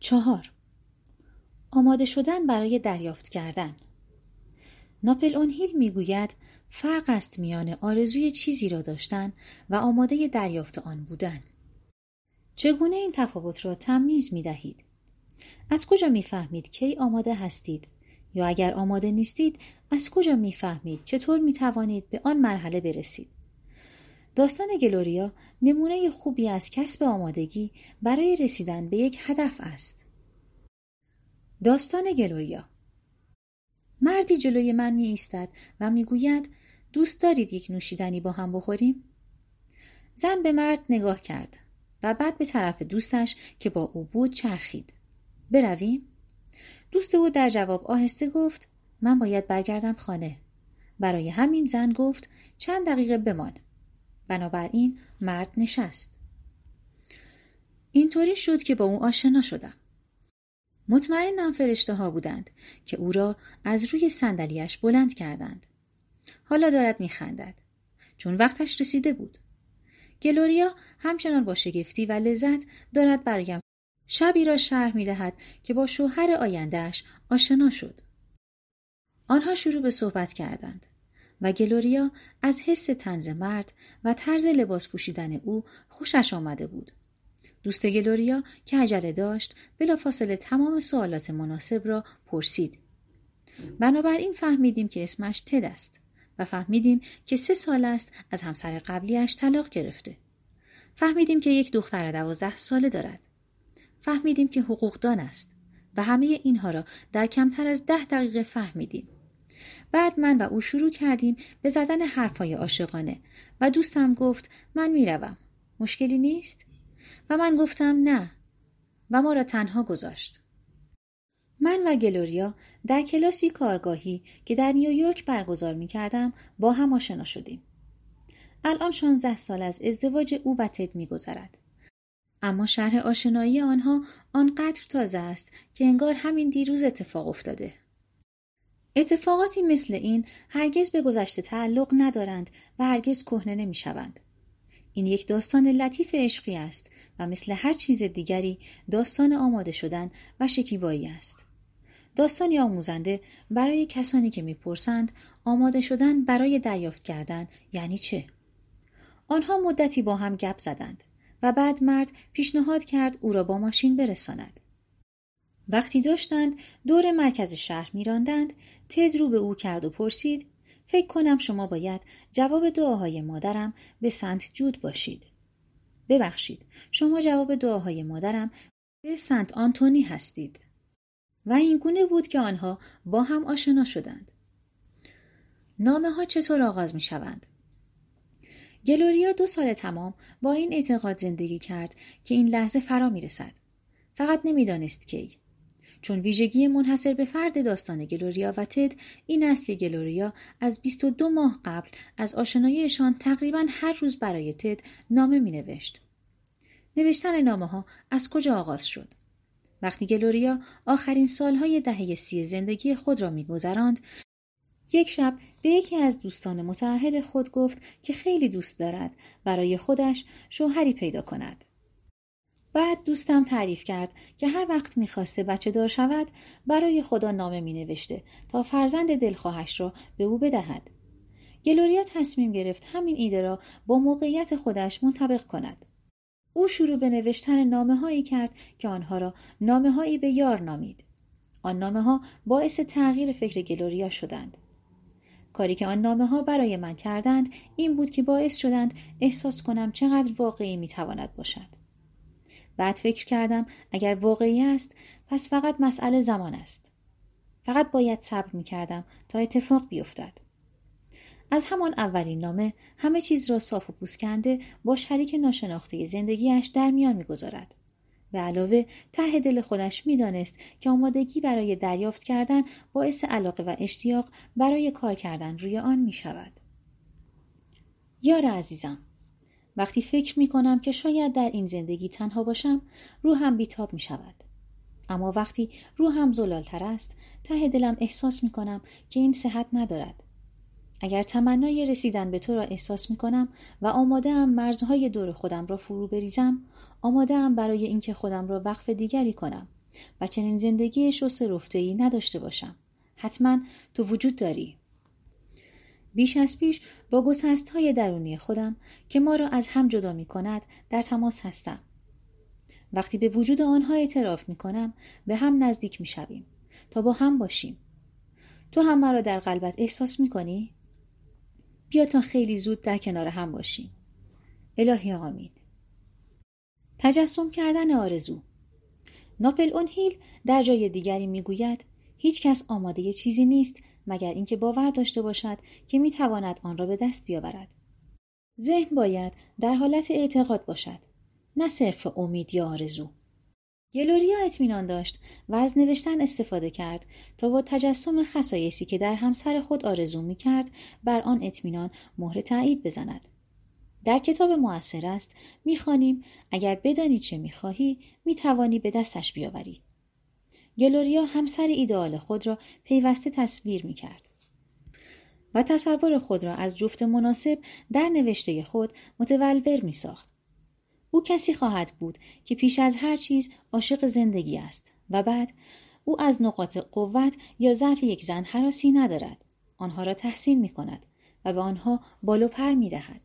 4. آماده شدن برای دریافت کردن. ناپلئون هیل میگوید فرق است میان آرزوی چیزی را داشتن و آماده دریافت آن بودن. چگونه این تفاوت را تمیز می دهید؟ از کجا می فهمید کی آماده هستید؟ یا اگر آماده نیستید از کجا می فهمید چطور می توانید به آن مرحله برسید؟ داستان گلوریا نمونه خوبی از کسب آمادگی برای رسیدن به یک هدف است. داستان گلوریا. مردی جلوی من می ایستد و می گوید دوست دارید یک نوشیدنی با هم بخوریم؟ زن به مرد نگاه کرد و بعد به طرف دوستش که با او بود چرخید. برویم؟ دوست او در جواب آهسته گفت من باید برگردم خانه. برای همین زن گفت چند دقیقه بمان. بنابراین مرد نشست. اینطوری شد که با او آشنا شدم. مطمئنم فرشته ها بودند که او را از روی صندلیاش بلند کردند. حالا دارد میخندد چون وقتش رسیده بود. گلوریا همچنان با شگفتی و لذت دارد برایم شبی را شرح میدهد که با شوهر آیندهش آشنا شد. آنها شروع به صحبت کردند و گلوریا از حس طنز مرد و طرز لباس پوشیدن او خوشش آمده بود. دوست گلوریا که عجله داشت بلافاصله تمام سوالات مناسب را پرسید. بنابراین فهمیدیم که اسمش تد است و فهمیدیم که 3 سال است از همسر قبلیش طلاق گرفته. فهمیدیم که یک دختر 12 ساله دارد. فهمیدیم که حقوقدان است و همه اینها را در کمتر از 10 دقیقه فهمیدیم. بعد من و او شروع کردیم به زدن حرفای عاشقانه و دوستم گفت من میروم. مشکلی نیست؟ و من گفتم نه و ما را تنها گذاشت. من و گلوریا در کلاسی کارگاهی که در نیویورک برگزار می کردم با هم آشنا شدیم. الان 16 سال از ازدواج او و تد می گذرد. اما شرح آشنایی آنها آنقدر تازه است که انگار همین دیروز اتفاق افتاده. اتفاقاتی مثل این هرگز به گذشته تعلق ندارند و هرگز کهنه نمی شوند. این یک داستان لطیف عشقی است و مثل هر چیز دیگری داستان آماده شدن و شکیبایی است. داستانی آموزنده برای کسانی که میپرسند آماده شدن برای دریافت کردن یعنی چه؟ آنها مدتی با هم گپ زدند و بعد مرد پیشنهاد کرد او را با ماشین برساند. وقتی داشتند دور مرکز شهر میراندند، تد رو به او کرد و پرسید فکر کنم شما باید جواب دعاهای مادرم به سنت جود باشید. ببخشید، شما جواب دعاهای مادرم به سنت آنتونی هستید. و این گونه بود که آنها با هم آشنا شدند. نامه ها چطور آغاز می شوند؟ گلوریا 2 سال تمام با این اعتقاد زندگی کرد که این لحظه فرا می رسد. فقط نمی دانست کی. چون ویژگی منحصر به فرد داستان گلوریا و تد این است که گلوریا از 22 ماه قبل از آشناییشان تقریباً هر روز برای تد نامه می نوشت. نوشتن نامه ها از کجا آغاز شد؟ وقتی گلوریا آخرین سالهای دهه 30 زندگی خود را می‌گذراند، یک شب به یکی از دوستان متأهل خود گفت که خیلی دوست دارد برای خودش شوهری پیدا کند. بعد دوستم تعریف کرد که هر وقت می‌خواسته بچه دار شود برای خدا نامه می‌نوشته تا فرزند دلخواهش را به او بدهد. گلوریا تصمیم گرفت همین ایده را با موقعیت خودش منطبق کند. او شروع به نوشتن نامه‌هایی کرد که آنها را نامه‌هایی به یار نامید. آن نامه‌ها باعث تغییر فکر گلوریا شدند. کاری که آن نامه‌ها برای من کردند این بود که باعث شدند احساس کنم چقدر واقعی می‌تواند باشد. بعد فکر کردم اگر واقعی است پس فقط مسئله زمان است. فقط باید صبر می‌کردم تا اتفاق بیفتد. از همان اولین نامه همه چیز را صاف و پوسکنده با شریک ناشناخته زندگیش در میان می‌گذارد. به علاوه ته دل خودش می‌دانست که آمادگی برای دریافت کردن باعث علاقه و اشتیاق برای کار کردن روی آن می‌شود. یار عزیزم، وقتی فکر می‌کنم که شاید در این زندگی تنها باشم، روحم بیتاب می‌شود. اما وقتی روحم زلال‌تر است، ته دلم احساس می‌کنم که این صحت ندارد. اگر تمنای رسیدن به تو را احساس می کنم و آماده ام مرزهای دور خودم را فرو بریزم، آماده ام برای اینکه خودم را وقف دیگری کنم و چنین زندگی شست رفته‌ای نداشته باشم. حتما تو وجود داری. بیش از پیش با گسست‌های درونی خودم که ما را از هم جدا می‌کند در تماس هستم. وقتی به وجود آنها اعتراف می‌کنم به هم نزدیک می‌شویم تا با هم باشیم. تو هم مرا در قلبت احساس می‌کنی؟ بیا تا خیلی زود در کنار هم باشیم. الهی آمین. تجسم کردن آرزو. ناپلئون هیل در جای دیگری میگوید هیچ کس آماده چیزی نیست مگر اینکه باور داشته باشد که میتواند آن را به دست بیاورد. ذهن باید در حالت اعتقاد باشد، نه صرف امید یا آرزو. گلوریا اطمینان داشت و از نوشتن استفاده کرد تا با تجسم خصایصی که در همسر خود آرزو میکرد بر آن اطمینان مهر تایید بزند. در کتاب مؤثر است می‌خوانیم اگر بدانی چه می‌خواهی می‌توانی به دستش بیاوری. گلوریا همسر ایدئال خود را پیوسته تصویر می‌کرد و تصور خود را از جفت مناسب در نوشته خود متولور می‌ساخت. او کسی خواهد بود که پیش از هر چیز عاشق زندگی است و بعد او از نقاط قوت یا ضعف یک زن هراسی ندارد. آنها را تحسین می‌کند و به آنها بال و پر می‌دهد.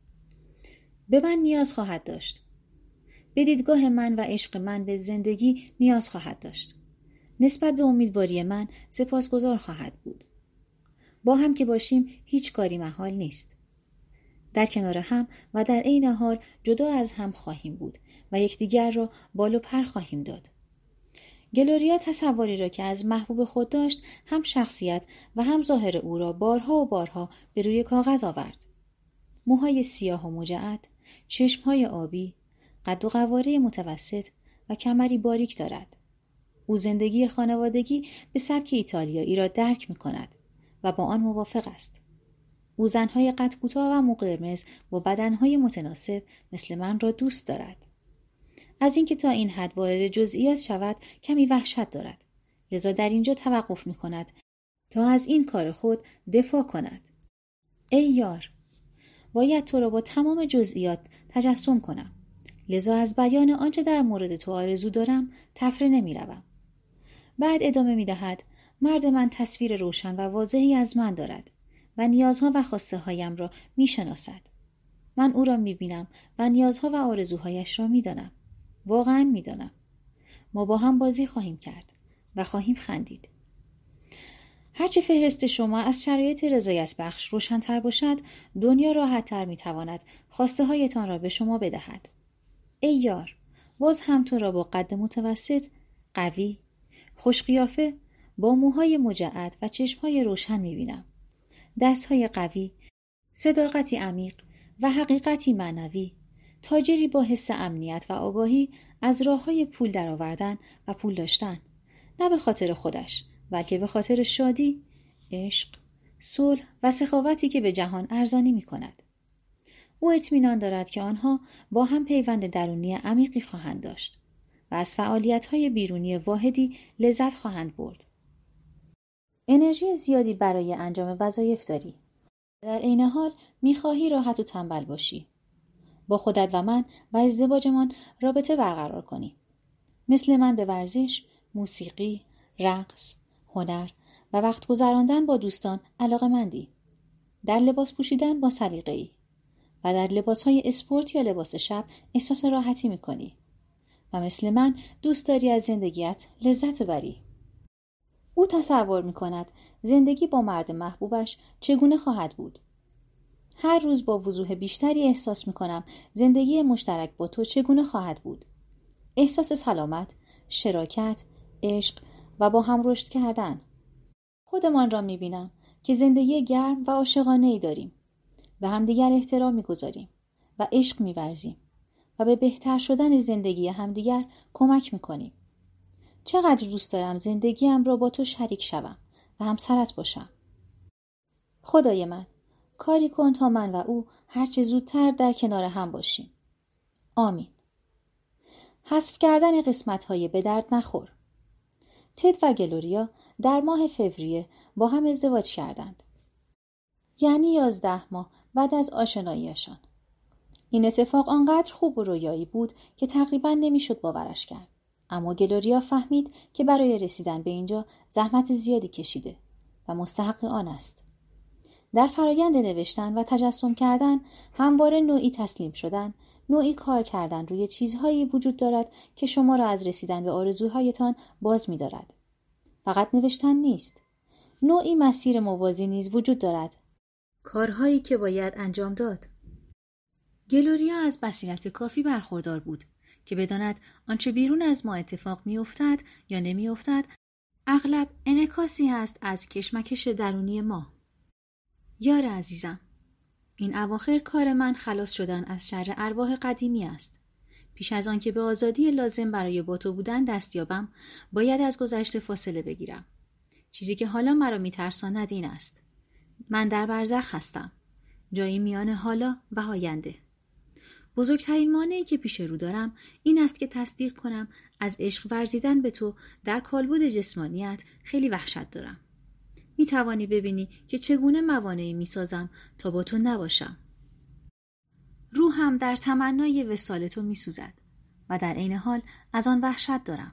به من نیاز خواهد داشت. به دیدگاه من و عشق من به زندگی نیاز خواهد داشت. نسبت به امیدواری من سپاسگزار خواهد بود. با هم که باشیم هیچ کاری محال نیست. در کنار هم و در عین حال جدا از هم خواهیم بود و یکدیگر را بال و پر خواهیم داد. گلوریا تصوری را که از محبوب خود داشت هم شخصیت و هم ظاهر او را بارها و بارها به روی کاغذ آورد. موهای سیاه و مجعد، چشمهای آبی، قد و قواره متوسط و کمری باریک دارد. او زندگی خانوادگی به سبک ایتالیایی را درک می کند و با آن موافق است. او زنهای قد کوتاه و مو قرمز با بدنهای متناسب مثل من را دوست دارد. از اینکه تا این حد وارد جزئیات شود کمی وحشت دارد. لذا در اینجا توقف می کند تا از این کار خود دفاع کند. ای یار، باید تو را با تمام جزئیات تجسم کنم. لذا از بیان آنچه در مورد تو آرزو دارم تفره نمی روم. بعد ادامه می دهد مرد من تصویر روشن و واضحی از من دارد و نیازها و خواسته هایم را می شناسد. من او را می بینم و نیازها و آرزوهایش را می دانم. واقعا می دانم. ما با هم بازی خواهیم کرد و خواهیم خندید. هرچه فهرست شما از شرایط رضایت بخش روشن‌تر باشد، دنیا راحت‌تر می‌تواند خواسته هایتان را به شما بدهد. ای یار، باز هم تو را با قد متوسط، قوی، خوش قیافه، با موهای مجعد و چشم‌های روشن می‌بینم. دست‌های قوی، صداقتی عمیق و حقیقتی معنوی، تاجری با حس امنیت و آگاهی از راه‌های پول درآوردن و پول داشتن، نه به خاطر خودش، بلکه به خاطر شادی، عشق، صلح و سخاوتی که به جهان ارزانی می کند. او اطمینان دارد که آنها با هم پیوند درونی عمیقی خواهند داشت و از فعالیت‌های بیرونی واحدی لذت خواهند برد. انرژی زیادی برای انجام وظایف داری. در عین حال می‌خواهی راحت و تنبل باشی. با خودت و من و ازدواجمان رابطه برقرار کنی. مثل من به ورزش، موسیقی، رقص، هنر و وقت گذراندن با دوستان علاقه‌مندی. در لباس پوشیدن با سلیقه‌ای و در لباس‌های اسپورت یا لباس شب احساس راحتی می‌کنی و مثل من دوست داری از زندگیت لذت ببری. او تصور می‌کند زندگی با مرد محبوبش چگونه خواهد بود. هر روز با وضوح بیشتری احساس می‌کنم زندگی مشترک با تو چگونه خواهد بود. احساس سلامت، شراکت، عشق و با هم رشد کردن. خودمان را می‌بینم که زندگی گرم و عاشقانه‌ای داریم. به همدیگر احترام می‌گذاریم و عشق می‌ورزیم و به بهتر شدن زندگی همدیگر کمک می‌کنیم. چقدر دوست دارم زندگیم را با تو شریک شوم و همسرت باشم. خدای من، کاری کن تا من و او هرچه زودتر در کنار هم باشیم. آمین. حذف کردن قسمت‌های به درد نخور. تد و گلوریا در ماه فوریه با هم ازدواج کردند. یعنی 11 ماه بعد از آشناییشان. این اتفاق آنقدر خوب و رویایی بود که تقریباً نمیشد باورش کرد. اما گلوریا فهمید که برای رسیدن به اینجا زحمت زیادی کشیده و مستحق آن است. در فرایند نوشتن و تجسم کردن همواره نوعی تسلیم شدن، نوعی کار کردن روی چیزهایی وجود دارد که شما را از رسیدن به آرزوهایتان باز می‌دارد. فقط نوشتن نیست. نوعی مسیر موازی نیز وجود دارد. کارهایی که باید انجام داد. گلوریا از بصیرت کافی برخوردار بود که بداند آنچه بیرون از ما اتفاق می‌افتد یا نمی‌افتد اغلب انعکاسی است از کشمکش درونی ما. یار عزیزم، این اواخر کار من خلاص شدن از شر ارواح قدیمی است. پیش از آن که به آزادی لازم برای با تو بودن دست یابم، باید از گذشته فاصله بگیرم. چیزی که حالا مرا میترساند این است. من در برزخ هستم. جایی میان حالا و آینده. بزرگترین مانعی که پیش رو دارم این است که تصدیق کنم از عشق ورزیدن به تو در کالبد جسمانیت خیلی وحشت دارم. می توانی ببینی که چگونه موانعی می سازم تا با تو نباشم. روحم در تمنای وصال تو می سوزد و در عین حال از آن وحشت دارم.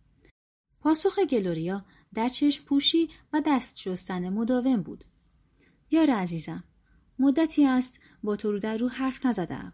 پاسخ گلوریا در چشم پوشی و دست شستن مداوم بود. یار عزیزم، مدتی است با تو رو در رو حرف نزدم.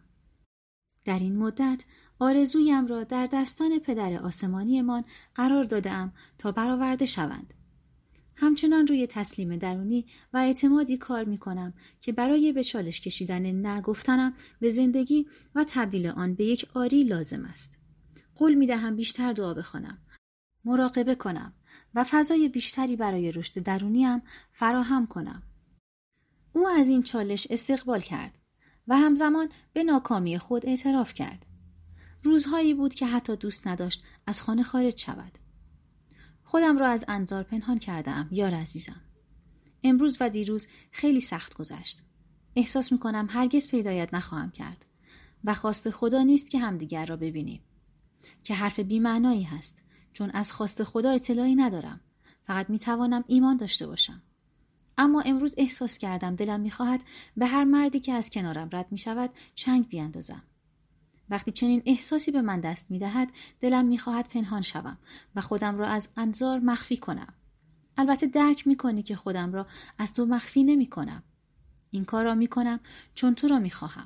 در این مدت آرزویم را در دستان پدر آسمانیمان قرار دادم تا برآورده شوند. همچنان روی تسلیم درونی و اعتمادی کار می کنم که برای به چالش کشیدن نگفتنم به زندگی و تبدیل آن به یک آری لازم است. قول می دهم بیشتر دعا بخوانم، مراقبه کنم و فضای بیشتری برای رشد درونیم فراهم کنم. او از این چالش استقبال کرد و همزمان به ناکامی خود اعتراف کرد. روزهایی بود که حتی دوست نداشت از خانه خارج شود. خودم را از انظار پنهان کردم، یار عزیزم. امروز و دیروز خیلی سخت گذشت. احساس می‌کنم هرگز پیدایت نخواهم کرد و خواست خدا نیست که همدیگر را ببینیم. که حرف بی‌معنایی هست، چون از خواست خدا اطلاعی ندارم. فقط می‌توانم ایمان داشته باشم. اما امروز احساس کردم دلم می‌خواهد به هر مردی که از کنارم رد می‌شود چنگ بیاندازم. وقتی چنین احساسی به من دست می‌دهد، دلم می‌خواهد پنهان شوم و خودم را از انظار مخفی کنم. البته درک می‌کنی که خودم را از تو مخفی نمی‌کنم. این کار را می‌کنم چون تو را می‌خواهم.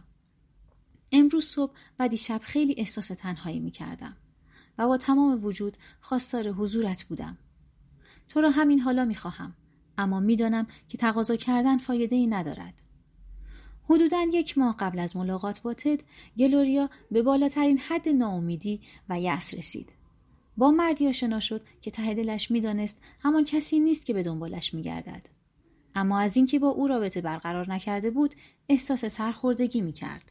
امروز صبح و دیشب خیلی احساس تنهایی می‌کردم و با تمام وجود خواستار حضورت بودم. تو را همین حالا می‌خواهم، اما می‌دانم که تقاضا کردن فایده‌ای ندارد. حدوداً 1 ماه قبل از ملاقات با تد، گلوریا به بالاترین حد ناامیدی و یأس رسید. با مردی آشنا شد که ته دلش می‌دانست همان کسی نیست که به دنبالش می‌گردد. اما از اینکه با او رابطه برقرار نکرده بود، احساس سرخوردگی می‌کرد.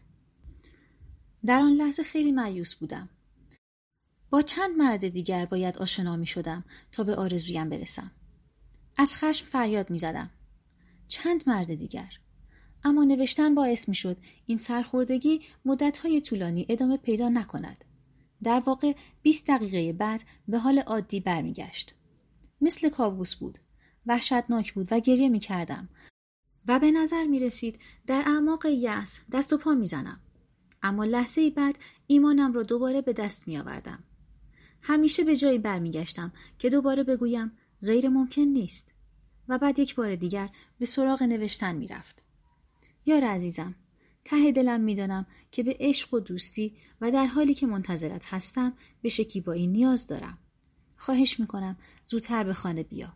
در آن لحظه خیلی مایوس بودم. با چند مرد دیگر باید آشنا می‌شدم تا به آرزویم برسم. از خشم فریاد می‌زدم. چند مرد دیگر؟ اما نوشتن باعث می شد این سرخوردگی مدت‌های طولانی ادامه پیدا نکند. در واقع 20 دقیقه بعد به حال عادی برمیگشت. مثل کابوس بود. وحشتناک بود و گریه می کردم و به نظر می رسید در اعماق یأس دست و پا می زنم. اما لحظه‌ای بعد ایمانم را دوباره به دست می آوردم. همیشه به جایی برمیگشتم که دوباره بگویم غیر ممکن نیست و بعد یک بار دیگر به سراغ نوشتن می رفت. یار عزیزم، ته دلم میدانم که به عشق و دوستی و در حالی که منتظرت هستم به شکیبایی نیاز دارم. خواهش میکنم زودتر به خانه بیا.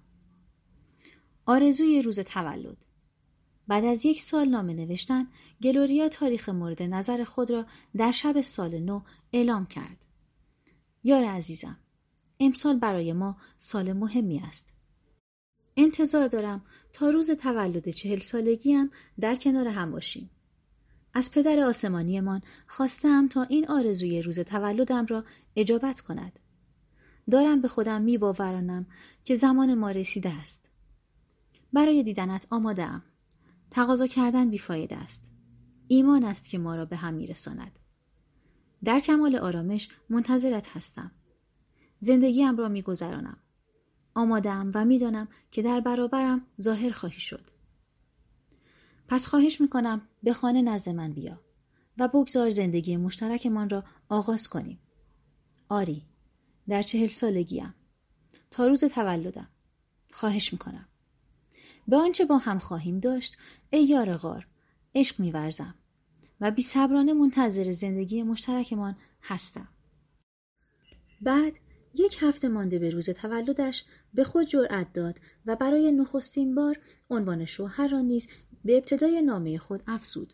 آرزوی روز تولد. بعد از 1 سال نامه نوشتن، گلوریا تاریخ مورد نظر خود را در شب سال نو اعلام کرد. یار عزیزم، امسال برای ما سال مهمی است. انتظار دارم تا روز تولد 40 سالگیم در کنار هم باشیم. از پدر آسمانیمان خواستم تا این آرزوی روز تولدم را اجابت کند. دارم به خودم میباورانم که زمان ما رسیده است. برای دیدنت آماده‌ام. تقاضا کردن بیفایده است. ایمان است که ما را به هم میرساند. در کمال آرامش منتظرت هستم. زندگیم را میگذرانم. آماده‌ام و میدانم که در برابرم ظاهر خواهی شد. پس خواهش میکنم به خانه نزد من بیا و بگذار زندگی مشترکمان را آغاز کنیم. آری، در 40 سالگیم. تا روز تولدم. خواهش میکنم. به آنچه با هم خواهیم داشت ای یار غار عشق می‌ورزم و بی‌صبرانه منتظر زندگی مشترکمان هستم. بعد 1 هفته مانده به روز تولدش به خود جرأت داد و برای نخستین بار عنوان شوهر را نیز به ابتدای نامه خود افزود.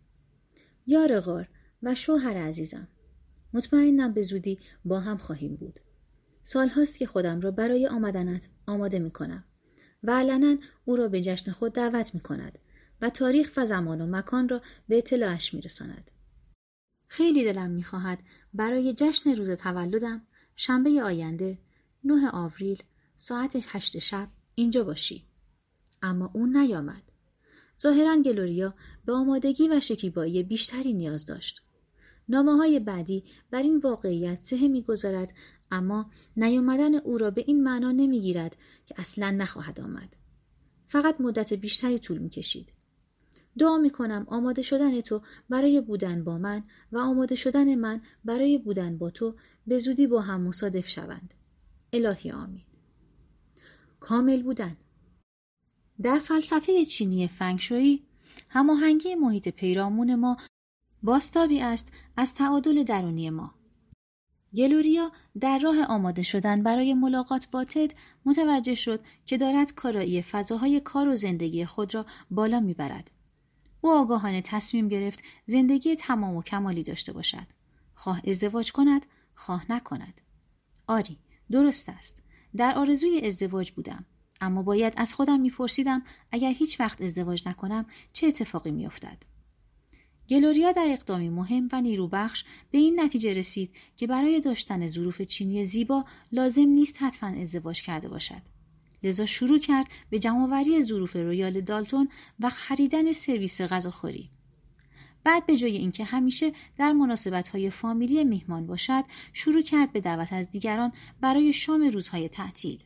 یار غار و شوهر عزیزم، مطمئنم به زودی با هم خواهیم بود. سالهاست که خودم را برای آمدنت آماده می کنم و علنا او را به جشن خود دعوت می کند و تاریخ و زمان و مکان را به اطلاعش می رساند. خیلی دلم می خواهد برای جشن روز تولدم شنبه آینده 9 آوریل ساعت 8 شب اینجا باشی. اما اون نیامد. ظاهراً گلوریا به آمادگی و شکیبایی بیشتری نیاز داشت. نامه‌های بعدی بر این واقعیت صحه می‌گذارد، اما نیامدن او را به این معنا نمی‌گیرد که اصلاً نخواهد آمد. فقط مدت بیشتری طول می‌کشید. دعا می‌کنم آماده شدن تو برای بودن با من و آماده شدن من برای بودن با تو به زودی با هم مصادف شوند. الهی آمین. کامل بودن. در فلسفه چینی فنگشویی، هماهنگی محیط پیرامون ما بازتابی است از تعادل درونی ما. گلوریا در راه آماده شدن برای ملاقات با تد متوجه شد که دارد کارایی فضاهای کار و زندگی خود را بالا میبرد. او آگاهانه تصمیم گرفت زندگی تمام و کمالی داشته باشد. خواه ازدواج کند، خواه نکند. آری، درست است. در آرزوی ازدواج بودم. اما باید از خودم میپرسیدم اگر هیچ وقت ازدواج نکنم چه اتفاقی میافتد. گلوریا در اقدامی مهم و نیروبخش به این نتیجه رسید که برای داشتن ظروف چینی زیبا لازم نیست حتما ازدواج کرده باشد. لذا شروع کرد به جمع‌آوری ظروف رویال دالتون و خریدن سرویس غذاخوری. بعد به جای اینکه همیشه در مناسبت‌های فامیلی میهمان باشد، شروع کرد به دعوت از دیگران برای شام روزهای تعطیل.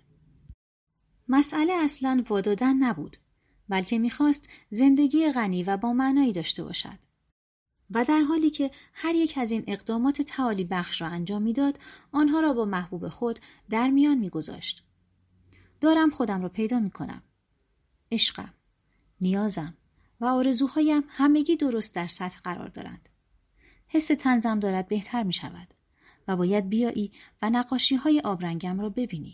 مسئله اصلاً وادادن نبود، بلکه می‌خواست زندگی غنی و با معنایی داشته باشد. و در حالی که هر یک از این اقدامات تعالی بخش را انجام می‌داد، آنها را با محبوب خود در میان می‌گذاشت. دارم خودم را پیدا می‌کنم. عشقم، نیازم و آرزوهایم همگی درست در سطح قرار دارند. حس طنزم دارد بهتر می‌شود و باید بیایی و نقاشی‌های آبرنگم را ببینی.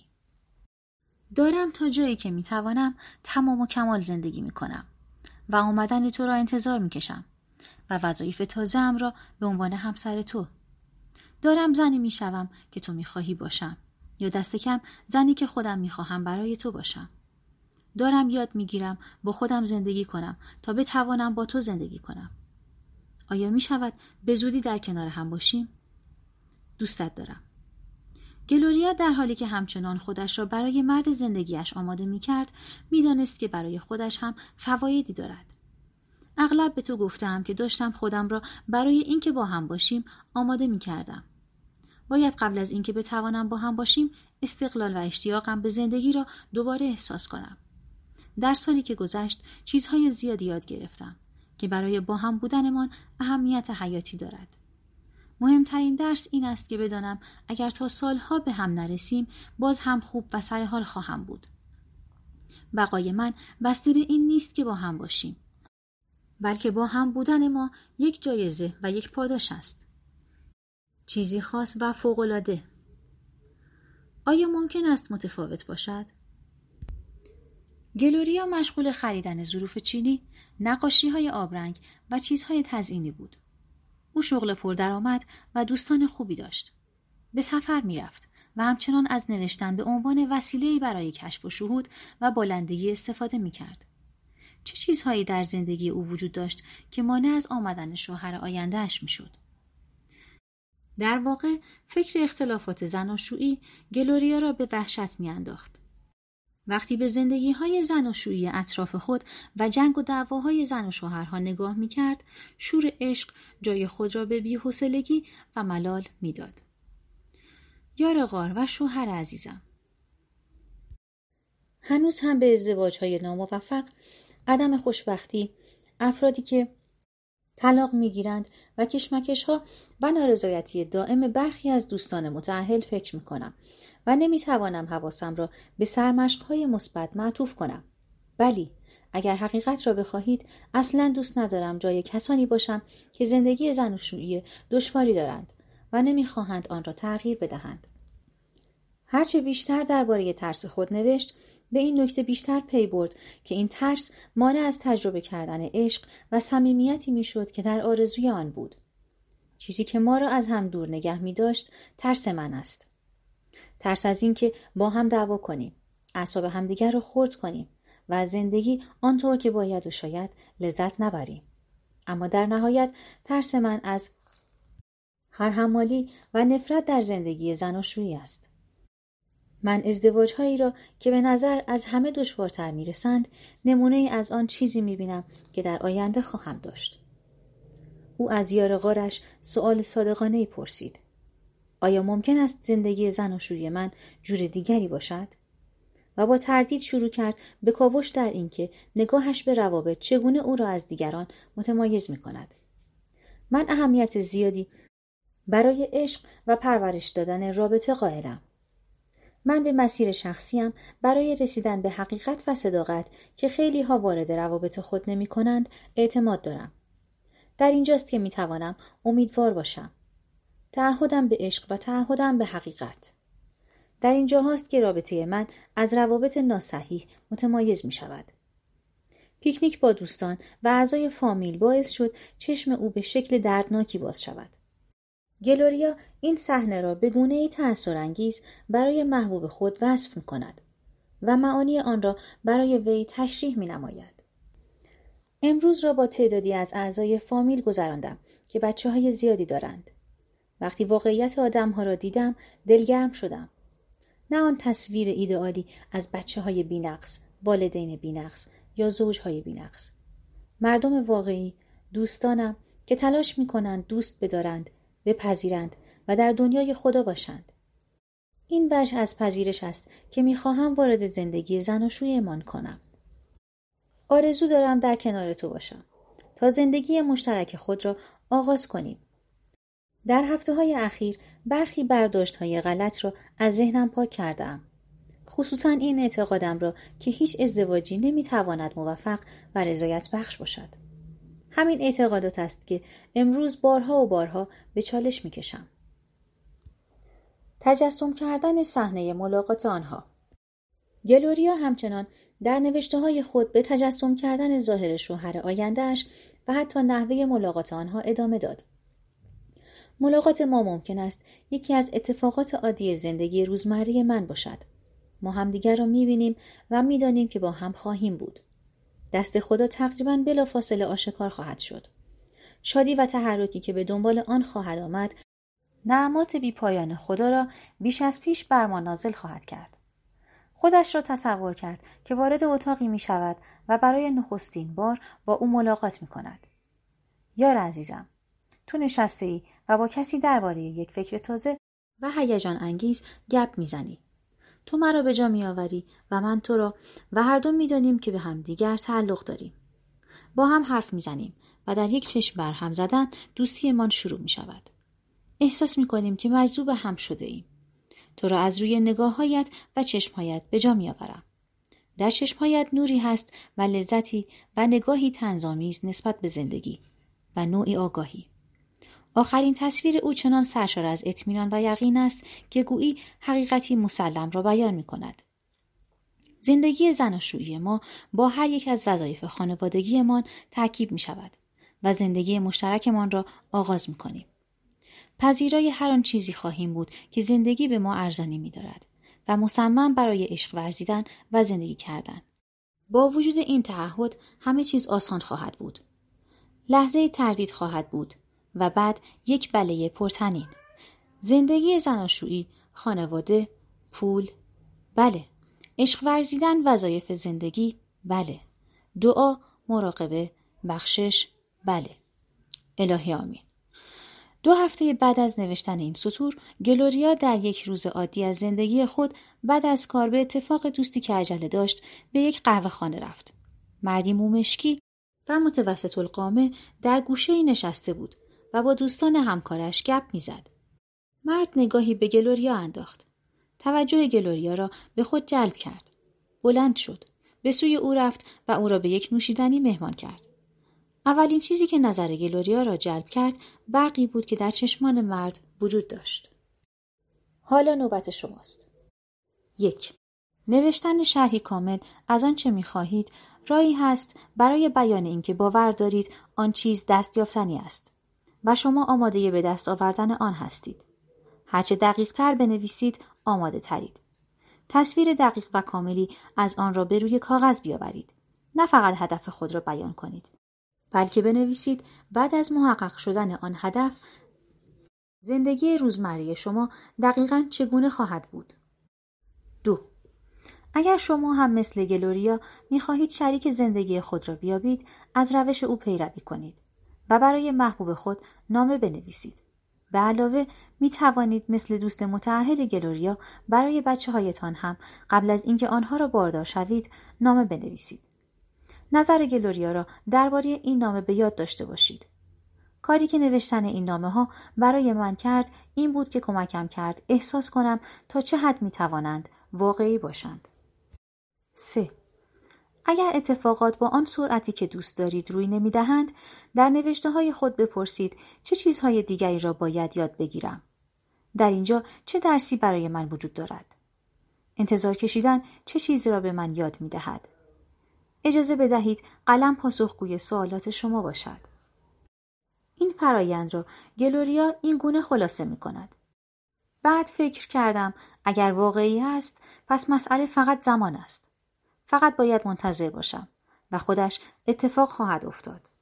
دارم تا جایی که می‌توانم تمام و کمال زندگی می‌کنم و آمدن تو را انتظار می‌کشم و وظایف تازه‌ام را به عنوان همسر تو. دارم زنی می‌شوم که تو می‌خواهی باشم یا دست کم زنی که خودم می‌خواهم برای تو باشم. دارم یاد می‌گیرم با خودم زندگی کنم تا بتوانم با تو زندگی کنم. آیا می‌شود به زودی در کنار هم باشیم؟ دوستت دارم. گلوریا در حالی که همچنان خودش را برای مرد زندگیش آماده می‌کرد، می‌دانست که برای خودش هم فوایدی دارد. اغلب به تو گفتم که داشتم خودم را برای اینکه با هم باشیم آماده می‌کردم. باید قبل از اینکه بتوانم با هم باشیم استقلال و اشتیاقم به زندگی را دوباره احساس کنم. در سالی که گذشت چیزهای زیادی یاد گرفتم که برای با هم بودنمان اهمیت حیاتی دارد. مهمترین درس این است که بدانم اگر تا سالها به هم نرسیم باز هم خوب و سر حال خواهم بود. بقای من بسته به این نیست که با هم باشیم، بلکه با هم بودن ما یک جایزه و یک پاداش است. چیزی خاص و فوق‌العاده. آیا ممکن است متفاوت باشد؟ گلوریا مشغول خریدن ظروف چینی، نقاشی‌های آبرنگ و چیزهای تزئینی بود. او شغل پردرآمد و دوستان خوبی داشت. به سفر می‌رفت و همچنان از نوشتن به عنوان وسیله‌ای برای کشف و شهود و بالندگی استفاده می‌کرد. چه چیزهایی در زندگی او وجود داشت که مانع از آمدن شوهر آینده‌اش می‌شد؟ در واقع فکر اختلافات زناشویی گلوریا را به وحشت می‌انداخت. وقتی به زندگی‌های زناشویی اطراف خود و جنگ و دعواهای زن و شوهرها نگاه می‌کرد، شور عشق جای خود را به بی‌حوصلگی و ملال می‌داد. یار غار و شوهر عزیزم، هنوز هم به ازدواج‌های ناموفق، عدم خوشبختی، افرادی که طلاق میگیرند و کشمکش‌ها و نارضایتی دائم برخی از دوستان متأهل فکر میکنم و نمیتوانم حواسم را به سرمشق‌های مثبت معطوف کنم. بلی، اگر حقیقت را بخواهید اصلاً دوست ندارم جای کسانی باشم که زندگی زناشویی دشواری دارند و نمیخواهند آن را تغییر بدهند. هرچه بیشتر درباره ترس خود نوشت، به این نکته بیشتر پی برد که این ترس مانع از تجربه کردن عشق و صمیمیتی میشد که در آرزوی آن بود. چیزی که ما را از هم دور نگه می داشت ترس من است. ترس از این که با هم دعوا کنیم، اعصاب همدیگر را خرد کنیم و از زندگی آنطور که باید و شاید لذت نبریم. اما در نهایت ترس من از خرحمالی و نفرت در زندگی زناشویی است. من ازدواج‌هایی را که به نظر از همه دشوارتر می‌رسند، نمونه از آن چیزی می‌بینم که در آینده خواهم داشت. او از یار غارش سؤال صادقانه‌ای پرسید. آیا ممکن است زندگی زناشویی من جور دیگری باشد؟ و با تردید شروع کرد به کاوش در اینکه نگاهش به روابط چگونه او را از دیگران متمایز می‌کند. من اهمیت زیادی برای عشق و پرورش دادن رابطه قائلم. من به مسیر شخصیم برای رسیدن به حقیقت و صداقت که خیلی ها وارد روابط خود نمی کنند اعتماد دارم. در اینجاست که می توانم امیدوار باشم. تعهدم به عشق و تعهدم به حقیقت. در اینجا هاست که رابطه من از روابط ناصحیح متمایز می شود. پیکنیک با دوستان و اعضای فامیل باعث شد چشم او به شکل دردناکی باز شود. گلوریا این صحنه را به گونه‌ای تأثیرانگیز برای محبوب خود وصف می‌کند و معانی آن را برای وی تشریح می‌نماید. امروز را با تعدادی از اعضای فامیل گذراندم که بچه‌های زیادی دارند. وقتی واقعیت آدم‌ها را دیدم، دلگرم شدم. نه آن تصویر ایدئالی از بچه‌های بی‌نقص، والدین بی‌نقص یا زوج‌های بی‌نقص. مردم واقعی، دوستانم که تلاش می‌کنند دوست بدارند، بپذیرند و در دنیای خدا باشند. این وجه از پذیرش است که میخواهم وارد زندگی زناشویی‌مان کنم. آرزو دارم در کنار تو باشم تا زندگی مشترک خود را آغاز کنیم. در هفته‌های اخیر برخی برداشت‌های غلط را از ذهنم پاک کردم. خصوصاً این اعتقادم را که هیچ ازدواجی نمیتواند موفق و رضایت بخش باشد. همین اعتقادات است که امروز بارها و بارها به چالش میکشم. تجسم کردن صحنه ملاقات آنها. گلوریا همچنان در نوشته‌های خود به تجسم کردن ظاهر شوهر آینده‌اش و حتی نحوه ملاقات آنها ادامه داد. ملاقات ما ممکن است یکی از اتفاقات عادی زندگی روزمره من باشد. ما همدیگر را می‌بینیم و می‌دانیم که با هم خواهیم بود. دست خدا تقریباً بلافاصله آشکار خواهد شد. شادی و تحرکی که به دنبال آن خواهد آمد، نعمات بی پایان خدا را بیش از پیش بر ما نازل خواهد کرد. خودش را تصور کرد که وارد اتاقی می شود و برای نخستین بار با او ملاقات می کند. یار عزیزم، تو نشسته ای و با کسی درباره یک فکر تازه و هیجان انگیز گپ می زنی. تو مرا به جا می آوری و من تو را و هر دو می دانیم که به هم دیگر تعلق داریم. با هم حرف می زنیم و در یک چشم بر هم زدن دوستی من شروع می شود. احساس می کنیم که مجذوب هم شده ایم. تو را از روی نگاه‌هایت و چشم‌هایت به جا می آورم. در چشم‌هایت نوری هست و لذتی و نگاهی طنزآمیز نسبت به زندگی و نوعی آگاهی. آخرین تصویر او چنان سرشار از اطمینان و یقین است که گویی حقیقتی مسلم را بیان می کند. زندگی زناشویی ما با هر یک از وظایف خانوادگیمان ترکیب می شود و زندگی مشترکمان را آغاز می کنیم. پذیرای هر آن چیزی خواهیم بود که زندگی به ما ارزانی می دارد و مصمم برای عشق ورزیدن و زندگی کردن. با وجود این تعهد همه چیز آسان خواهد بود. لحظه تردید خواهد بود و بعد یک بله پرطنین. زندگی زناشویی، خانواده، پول، بله. عشق ورزیدن، وظایف زندگی، بله. دعا، مراقبه، بخشش، بله. الهی آمین. 2 هفته بعد از نوشتن این سطور، گلوریا در یک روز عادی از زندگی خود بعد از کار به اتفاق دوستی که عجله داشت به یک قهوه خانه رفت. مردی مومشکی و متوسط القامه در گوشه‌ای نشسته بود و با دوستان همکارش گپ می‌زد. مرد نگاهی به گلوریا انداخت. توجه گلوریا را به خود جلب کرد. بلند شد. به سوی او رفت و او را به یک نوشیدنی مهمان کرد. اولین چیزی که نظر گلوریا را جلب کرد برقی بود که در چشمان مرد وجود داشت. حالا نوبت شماست. 1. نوشتن شرحی کامل از آنچه می‌خواهید راهی هست برای بیان اینکه باور دارید آن چیز دستیافتنی است و شما آماده به دست آوردن آن هستید. هرچه دقیق‌تر بنویسید آماده ترید. تصویر دقیق و کاملی از آن را به روی کاغذ بیاورید. نه فقط هدف خود را بیان کنید، بلکه بنویسید بعد از محقق شدن آن هدف زندگی روزمره شما دقیقاً چگونه خواهد بود. 2. اگر شما هم مثل گلوریا می‌خواهید شریک زندگی خود را بیابید، از روش او پیروی کنید و برای محبوب خود نامه بنویسید. به علاوه می توانید مثل دوست متأهل گلوریا برای بچه‌هایتان هم قبل از اینکه آنها را باردار شوید نامه بنویسید. نظر گلوریا را درباره این نامه به یاد داشته باشید. کاری که نوشتن این نامه‌ها برای من کرد این بود که کمکم کرد احساس کنم تا چه حد می توانند واقعی باشند. 3. اگر اتفاقات با آن سرعتی که دوست دارید روی نمی‌دهند، در نوشته‌های خود بپرسید چه چیزهای دیگری را باید یاد بگیرم. در اینجا چه درسی برای من وجود دارد؟ انتظار کشیدن چه چیزی را به من یاد می‌دهد؟ اجازه بدهید قلم پاسخگوی سوالات شما باشد. این فرایند را گلوریا این گونه خلاصه می‌کند. بعد فکر کردم اگر واقعی است، پس مسئله فقط زمان است. فقط باید منتظر باشم و خودش اتفاق خواهد افتاد.